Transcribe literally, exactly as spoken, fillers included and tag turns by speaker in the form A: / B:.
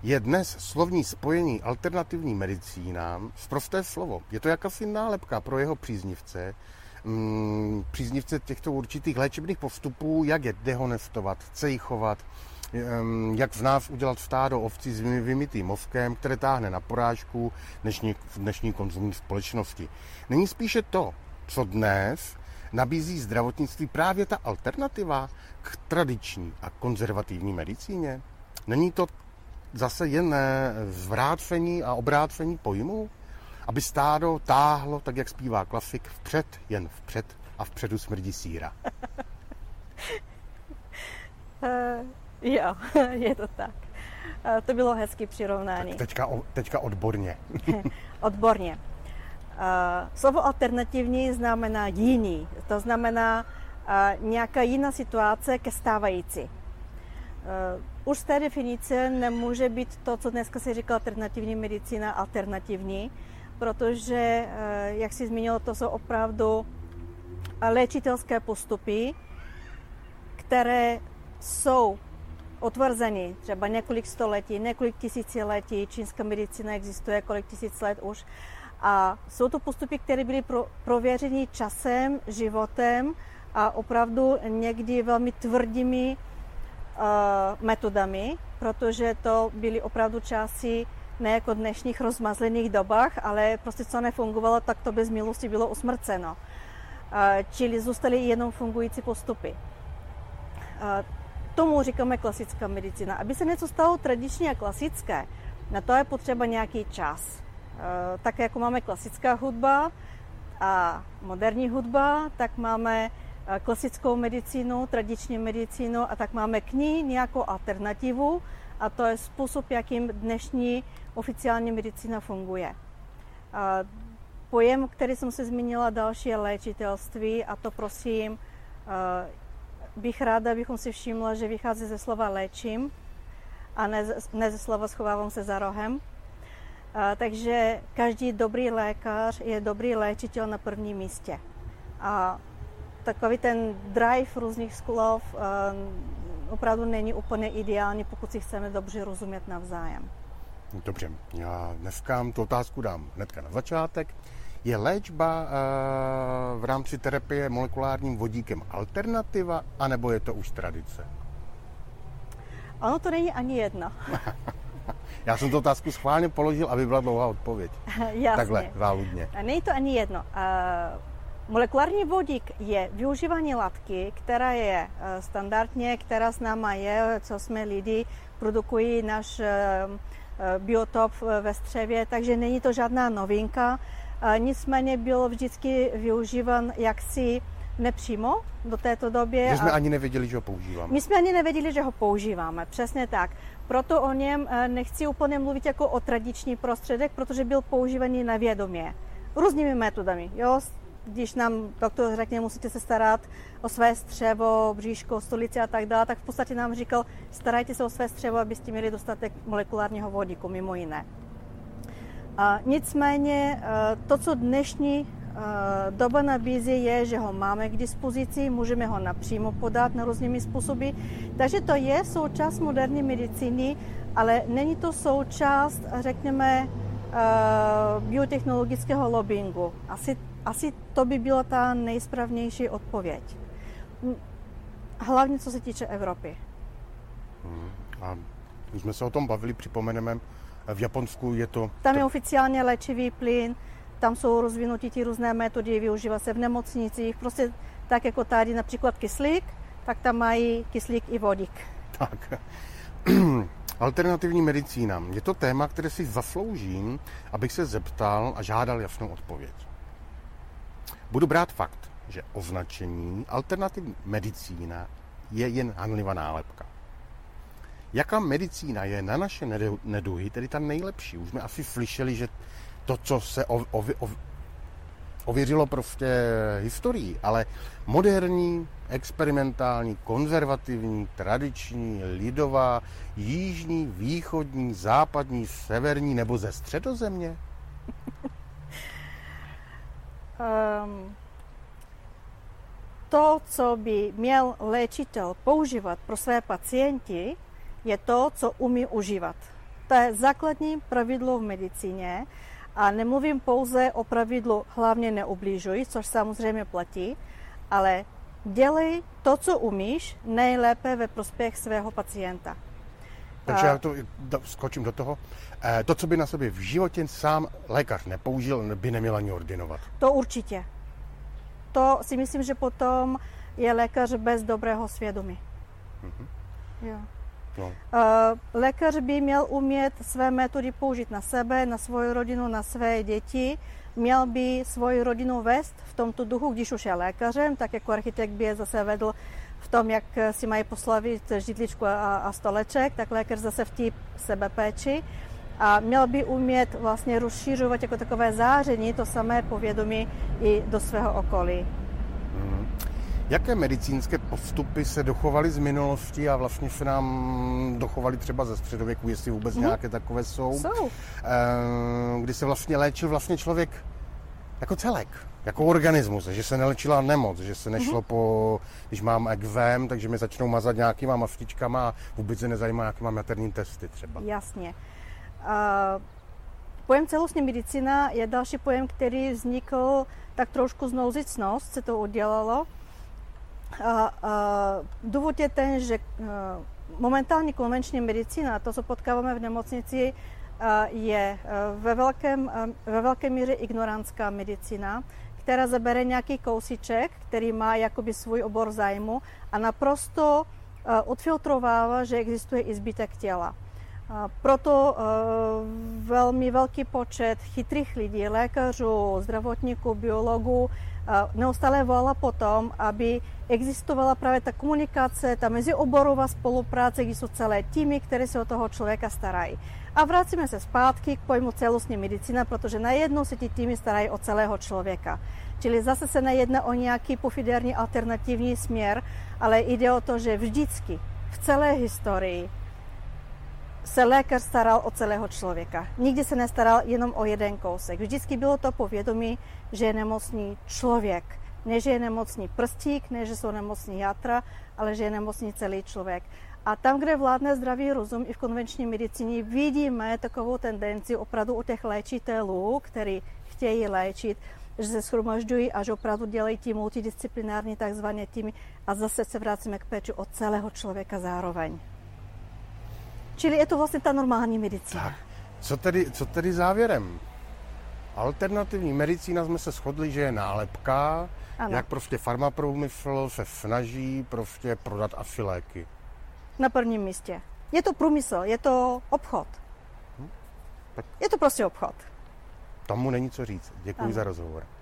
A: Je dnes slovní spojení alternativní medicína sprosté slovo. Je to jakási nálepka pro jeho příznivce, mm, příznivce těchto určitých léčebných postupů, jak je dehonestovat, cejchovat, jak z nás udělat stádo ovcí s vymytým mozkem, které táhne na porážku dnešní, v dnešní konzumní společnosti. Není spíše to, co dnes nabízí zdravotnictví, právě ta alternativa k tradiční a konzervativní medicíně? Není to zase jen zvrácení a obrácení pojmů? Aby stádo táhlo, tak jak zpívá klasik, vpřed, jen vpřed a vpředu smrdí síra.
B: uh, jo, je to tak. Uh, to bylo hezký přirovnání.
A: Tak teďka, teďka odborně.
B: Odborně. Uh, slovo alternativní znamená jiný. To znamená uh, nějaká jiná situace ke stávající. Uh, už z té definice nemůže být to, co dneska se říká alternativní medicína, alternativní, protože, uh, jak jsi zmínil, to jsou opravdu léčitelské postupy, které jsou otvrzeny třeba několik století, několik tisíciletí. Čínská medicína existuje kolik tisíc let už. A jsou to postupy, které byly pro, prověřeny časem, životem a opravdu někdy velmi tvrdými uh, metodami, protože to byly opravdu časy ne jako dnešních rozmazlených dobách, ale prostě co nefungovalo, tak to bez milosti bylo usmrceno. Uh, čili zůstaly jenom fungující postupy. Uh, tomu říkáme klasická medicína. Aby se něco stalo tradiční a klasické, na to je potřeba nějaký čas. Tak jako máme klasická hudba a moderní hudba, tak máme klasickou medicínu, tradiční medicínu a tak máme k ní nějakou alternativu a to je způsob, jakým dnešní oficiální medicína funguje. Pojem, který jsem se zmínila, další je léčitelství a to prosím bych ráda, abychom si všimla, že vychází ze slova léčím a ne, ne ze slova schovávám se za rohem. A, takže každý dobrý lékař je dobrý léčitel na prvním místě. A takový ten drive různých slov a, opravdu není úplně ideální, pokud si chceme dobře rozumět navzájem.
A: Dobře, já dneska tu otázku dám hnedka na začátek. Je léčba v rámci terapie molekulárním vodíkem alternativa, anebo je to už tradice?
B: Ono to není ani jedno.
A: Já jsem tu otázku schválně položil, aby byla dlouhá odpověď.
B: Jasně.
A: Takhle, záludně.
B: Není to ani jedno. Molekulární vodík je využívání látky, která je standardně, která s náma je, co jsme lidi, produkují náš biotop ve střevě, takže není to žádná novinka. Nicméně bylo vždycky využívan jaksi nepřímo do této doby.
A: Že jsme ani nevěděli, že ho používáme.
B: My jsme ani nevěděli, že ho používáme, přesně tak. Proto o něm nechci úplně mluvit jako o tradiční prostředek, protože byl používaný na vědomě. Různými metodami. Jo? Když nám doktor řekne, musíte se starat o své střevo, bříško, stolici a tak dále, tak v podstatě nám říkal, starajte se o své střevo, abyste měli dostatek molekulárního vodíku, mimo jiné. A nicméně to, co dnešní doba nabízí, je, že ho máme k dispozici, můžeme ho napřímo podat na různými způsoby. Takže to je součást moderní medicíny, ale není to součást, řekněme, biotechnologického lobbingu. Asi, asi to by byla ta nejsprávnější odpověď. Hlavně co se týče Evropy.
A: Hmm. A už jsme se o tom bavili, připomeneme, v Japonsku je to...
B: Tam je oficiálně léčivý plyn, tam jsou rozvinuty ty různé metody, využívá se v nemocnicích, prostě tak jako tady například kyslík, tak tam mají kyslík i vodík.
A: Tak. Alternativní medicína. Je to téma, které si zasloužím, abych se zeptal a žádal jasnou odpověď. Budu brát fakt, že označení alternativní medicína je jen hanlivá nálepka. Jaká medicína je na naše neduhy, tedy ta nejlepší? Už jsme asi slyšeli, že to, co se ov, ov, ov, ověřilo prostě historií, ale moderní, experimentální, konzervativní, tradiční, lidová, jižní, východní, západní, severní nebo ze Středozemě?
B: um, to, co by měl léčitel používat pro své pacienty, je to, co umí užívat. To je základní pravidlo v medicíně a nemluvím pouze o pravidlu hlavně neubližuj, což samozřejmě platí, ale dělej to, co umíš, nejlépe ve prospěch svého pacienta.
A: Takže já to skočím do toho. To, co by na sobě v životě sám lékař nepoužil, by neměl ani ordinovat.
B: To určitě. To si myslím, že potom je lékař bez dobrého svědomí. Mm-hmm. Jo. No. Lékař by měl umět své metody použít na sebe, na svou rodinu, na své děti. Měl by svoji rodinu vést v tomto duchu, když už je lékařem, tak jako architekt by je zase vedl v tom, jak si mají poslavit židličku a, a stoleček, tak lékař zase v té sebepéči. A měl by umět vlastně rozšířovat jako takové záření, to samé povědomí i do svého okolí.
A: Hmm. Jaké medicínské postupy se dochovaly z minulosti a vlastně se nám dochovaly třeba ze středověku, jestli vůbec hmm. nějaké takové jsou?
B: Jsou.
A: Kdy se vlastně léčil vlastně člověk jako celek, jako organismus, že se nelečila nemoc, že se nešlo hmm. po, když mám ekvém, takže mi začnou mazat nějakýma mastičkama a vůbec se nezajímá, jaký mám jaterní testy třeba.
B: Jasně. Uh, pojem celostní medicína je další pojem, který vznikl tak trošku z nouzicnost, se to udělalo. Uh, uh, důvod je ten, že uh, momentální konvenční medicína, to, co potkáváme v nemocnici, uh, je uh, ve, velkém, uh, ve velké míře ignorantská medicína, která zabere nějaký kousíček, který má jakoby svůj obor zájmu a naprosto uh, odfiltrovává, že existuje i zbytek těla. Proto velmi velký počet chytrých lidí, lékařů, zdravotníků, biologů neustále volá potom, aby existovala právě ta komunikace, ta mezioborová spolupráce, kdy jsou celé týmy, které se o toho člověka starají. A vracíme se zpátky k pojmu celostní medicína, protože najednou se ty týmy starají o celého člověka. Čili zase se nejedná o nějaký pofidérní alternativní směr, ale jde o to, že vždycky v celé historii se lékař staral o celého člověka. Nikdy se nestaral jenom o jeden kousek. Vždycky bylo to povědomí, že je nemocný člověk. Ne, že je nemocný prstík, ne, že jsou nemocný játra, ale že je nemocný celý člověk. A tam, kde vládne zdravý rozum i v konvenční medicíně, vidíme takovou tendenci opravdu u těch léčitelů, kteří chtějí léčit, že se shromažďují a že opravdu dělají ty multidisciplinární takzvané týmy a zase se vracíme k péči o celého člověka zároveň. Čili je to vlastně ta normální medicína.
A: Tak, co tedy, co tedy závěrem? Alternativní medicína jsme se shodli, že je nálepka, ano. Jak prostě farmaprůmysl se snaží prostě prodat asi léky.
B: Na prvním místě. Je to průmysl, je to obchod. Hm? Tak je to prostě obchod.
A: Tomu není co říct. Děkuji ano. za rozhovor.